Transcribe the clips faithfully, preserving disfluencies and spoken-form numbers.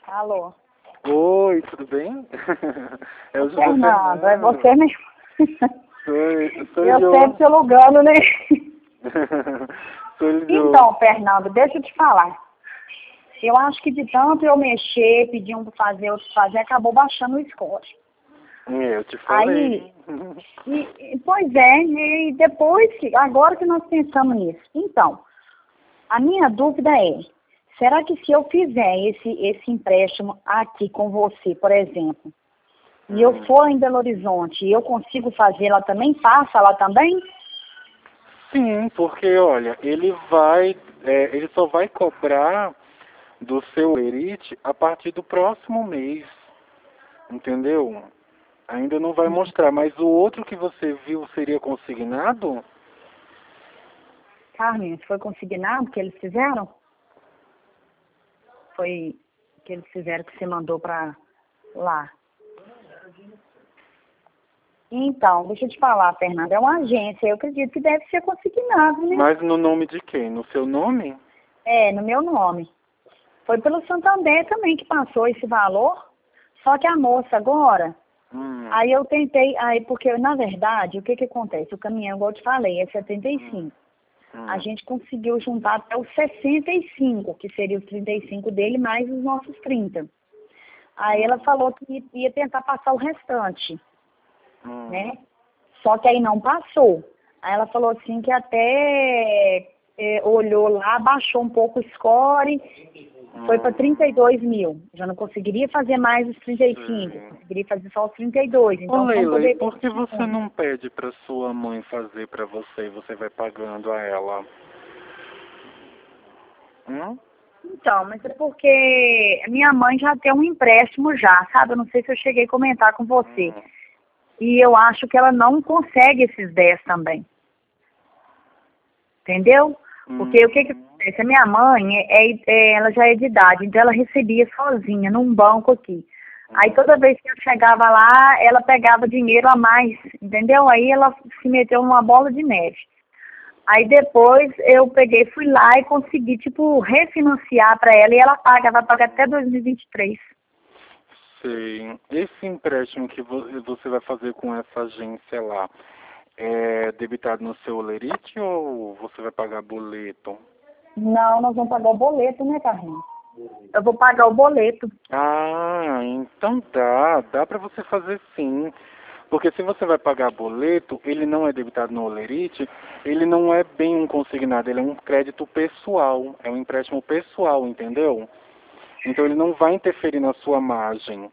Alô? Oi, tudo bem? É o José Fernando, é Fernando. você mesmo. Sou, sou eu eu. sempre te lugando, né? Sou eu. Então, Fernando, deixa eu te falar. Eu acho que de tanto eu mexer, pedir um pra fazer, outro pra fazer, acabou baixando o score. É, eu te falei. Aí, e, e, pois é, e depois, que- agora que nós pensamos nisso. Então, a minha dúvida é, será que se eu fizer esse, esse empréstimo aqui com você, por exemplo, e eu Hum. for em Belo Horizonte, eu consigo fazer lá também? Passa lá também? Sim, porque olha, ele vai, é, ele só vai cobrar do seu Elite a partir do próximo mês, entendeu? Ainda não vai mostrar, mas o outro que você viu seria consignado? Carmen, foi consignado que eles fizeram? Foi que eles fizeram que você mandou para lá. Então, deixa eu te falar, Fernanda, é uma agência, eu acredito que deve ser consignado, né? Mas no nome de quem? No seu nome? É, no meu nome. Foi pelo Santander também que passou esse valor, só que a moça agora, Hum. aí eu tentei, aí porque na verdade, o que que acontece? O caminhão, igual eu te falei, é setenta e cinco. Hum. A gente conseguiu juntar até os sessenta e cinco, que seria os trinta e cinco dele, mais os nossos trinta. Aí ela falou que ia tentar passar o restante, Hum. né? Só que aí não passou. Aí ela falou assim que até é, olhou lá, baixou um pouco o score, foi para trinta e dois mil. Já não conseguiria fazer mais os trinta e cinco, Sim. conseguiria fazer só os trinta e dois. Ô Então, vamos Leila, e poder... por que você não pede para sua mãe fazer para você e você vai pagando a ela? Hum? Então, mas é porque minha mãe já tem um empréstimo já, sabe? Eu não sei se eu cheguei a comentar com você. Hum. E eu acho que ela não consegue esses dez também. Entendeu? Porque o que que acontece? A minha mãe, é, é- ela já é de idade, então ela recebia sozinha num banco aqui. Aí toda vez que eu chegava lá, ela pegava dinheiro a mais, entendeu? Aí ela se meteu numa bola de neve. Aí depois eu peguei, fui lá e consegui, tipo, refinanciar para ela e ela paga, vai pagar até dois mil e vinte e três. Sei. Esse empréstimo que vo- você vai fazer com essa agência lá, é debitado no seu Olerite ou você vai pagar boleto? Não, nós vamos pagar o boleto, né, Carlinhos? Eu vou pagar o boleto. Ah, então dá, dá para você fazer sim. Porque se você vai pagar boleto, ele não é debitado no Olerite, ele não é bem um consignado, ele é um crédito pessoal, é um empréstimo pessoal, entendeu? Então ele não vai interferir na sua margem,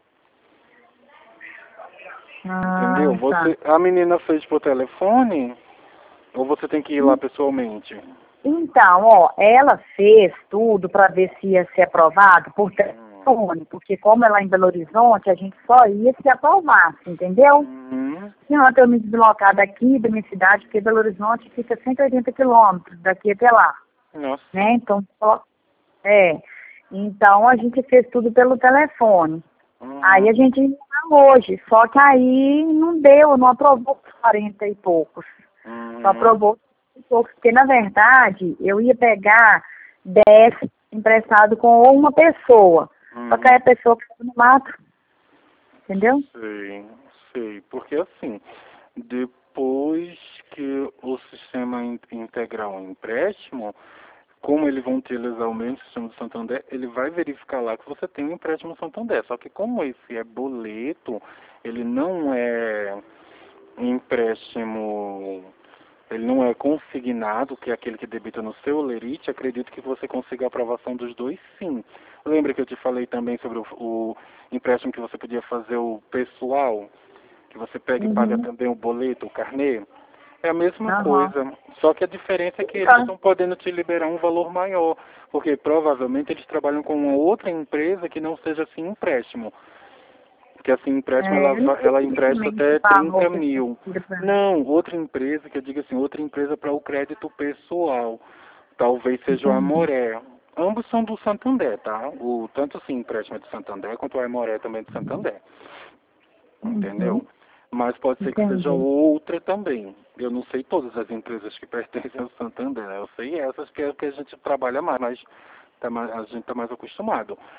Ah, entendeu? tá. Você, a menina fez por telefone ou você tem que ir lá pessoalmente? Então, ó, ela fez tudo para ver se ia ser aprovado por telefone, porque como ela é em Belo Horizonte, a gente só ia se aprovasse, entendeu? Uhum. Não adianta eu me deslocar daqui da minha cidade, porque Belo Horizonte fica cento e oitenta quilômetros daqui até lá, Nossa. né? Então, só, é. Então, a gente fez tudo pelo telefone. Uhum. Aí a gente ia hoje, só que aí não deu, não aprovou os quarenta e poucos. Só Uhum. aprovou um pouco, porque na verdade eu ia pegar dez emprestado com uma pessoa. Só que aí a pessoa caiu no mato, entendeu? Sei, sei. Porque assim, depois que o sistema in- integrar um empréstimo, como eles vão utilizar o mesmo sistema do Santander, ele vai verificar lá que você tem um empréstimo Santander. Só que como esse é boleto, ele não é um empréstimo, ele não é consignado, que é aquele que debita no seu Olerite, acredito que você consiga a aprovação dos dois sim. Lembra que eu te falei também sobre o, o empréstimo que você podia fazer o pessoal, que você pega e paga Uhum. também o boleto, o carnê? É a mesma Aham. coisa, só que a diferença é que eles Tá. estão podendo te liberar um valor maior, porque provavelmente eles trabalham com uma outra empresa que não seja assim empréstimo. Porque assim, empréstimo É, ela, eu não va- ela sei empresta também esse até valor trinta que você mil. tira pra mim. Não, outra empresa, que eu digo assim, outra empresa para o crédito pessoal. Talvez seja o Entendi. Amoré. Ambos são do Santander, tá? O, tanto sim, empréstimo é do Santander, quanto o Amoré também é do Santander. Entendeu? Uhum. Mas pode ser que seja Entendi. outra também. Eu não sei todas as empresas que pertencem ao Santander, né? Eu sei essas que é que a gente trabalha mais, mas tá mais, a gente está mais acostumado.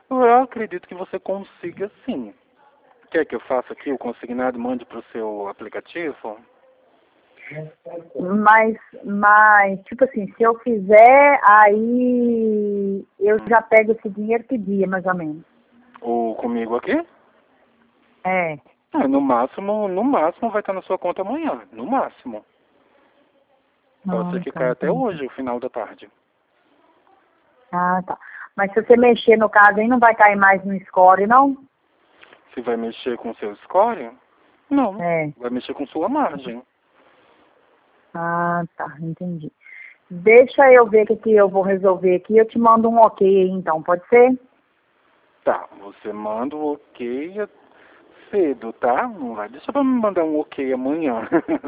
Eu acredito que você consiga sim. Quer que eu faça aqui o consignado e mande para o seu aplicativo? Mas, mas, tipo assim, se eu fizer, aí eu já pego esse dinheiro que dia, mais ou menos. Ou comigo aqui? É. Ah, no máximo, no máximo vai estar na sua conta amanhã. No máximo. Pode ser Ah, que tá, caia até entendi. hoje, o final da tarde. Ah, tá. Mas se você mexer no caso aí, não vai cair mais no score, não? Se vai mexer com o seu score? Não. É. Vai mexer com sua margem. Ah, tá, entendi. Deixa eu ver o que que eu vou resolver aqui. Eu te mando um ok aí, então, pode ser? Tá, você manda o ok cedo, tá? Não vai deixar pra me mandar um ok amanhã.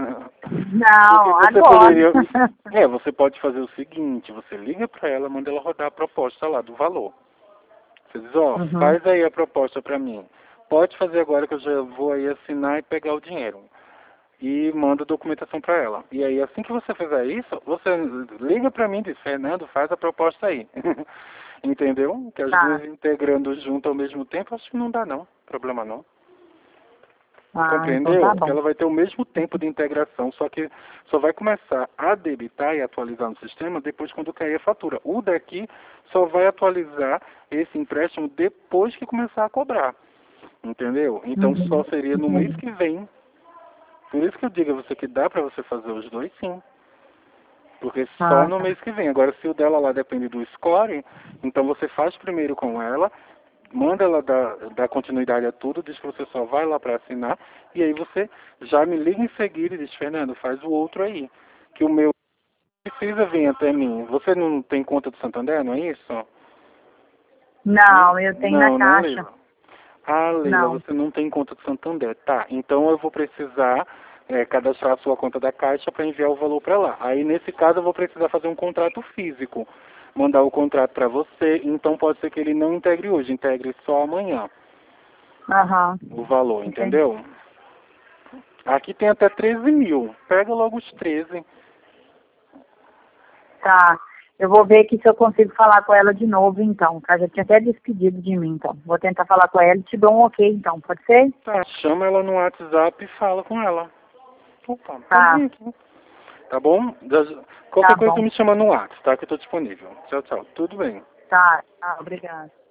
Porque Não, você agora. poderia... É, você pode fazer o seguinte, você liga pra ela, manda ela rodar a proposta lá do valor. Você diz, ó, Uhum. faz aí a proposta pra mim. Pode fazer agora que eu já vou aí assinar e pegar o dinheiro. E manda a documentação pra ela. E aí, assim que você fizer isso, você liga pra mim e diz, Fernando, faz a proposta aí. Entendeu? Que as Tá. duas integrando junto ao mesmo tempo, acho que não dá não. Problema não. Ah, então tá Compreendeu? bom. Ela vai ter o mesmo tempo de integração, só que só vai começar a debitar e atualizar no sistema depois quando cair a fatura. O daqui só vai atualizar esse empréstimo depois que começar a cobrar. Entendeu? Então Uhum. só seria no mês Entendi. que vem. Por isso que eu digo a você que dá para você fazer os dois sim. Porque só Ah, no tá. mês que vem. Agora, se o dela lá depende do score, então você faz primeiro com ela, manda ela dar, dar continuidade a tudo, diz que você só vai lá para assinar, e aí você já me liga em seguida e diz, Fernando, faz o outro aí. Que o meu precisa vir até mim. Você não tem conta do Santander, não é isso? Hum? Não, eu tenho na Não, né, caixa. Leila? Ah, Leila, Não. você não tem conta do Santander. Tá, então eu vou precisar é, cadastrar a sua conta da Caixa para enviar o valor para lá. Aí, nesse caso, eu vou precisar fazer um contrato físico. Mandar o contrato para você, então pode ser que ele não integre hoje, integre só amanhã Aham. o valor, Entendi. entendeu? Aqui tem até treze mil. Pega logo os treze. Tá. Eu vou ver aqui se eu consigo falar com ela de novo, então. Ela já tinha até despedido de mim, então. Vou tentar falar com ela e te dou um ok, então. Pode ser? Tá, chama ela no WhatsApp e fala com ela. Opa, pode Tá. vir aqui. Tá bom? Já- Tá Qualquer coisa bom. me chama no WhatsApp, tá? Que eu tô disponível. Tchau, tchau. Tudo bem. Tá. Tá. Obrigada.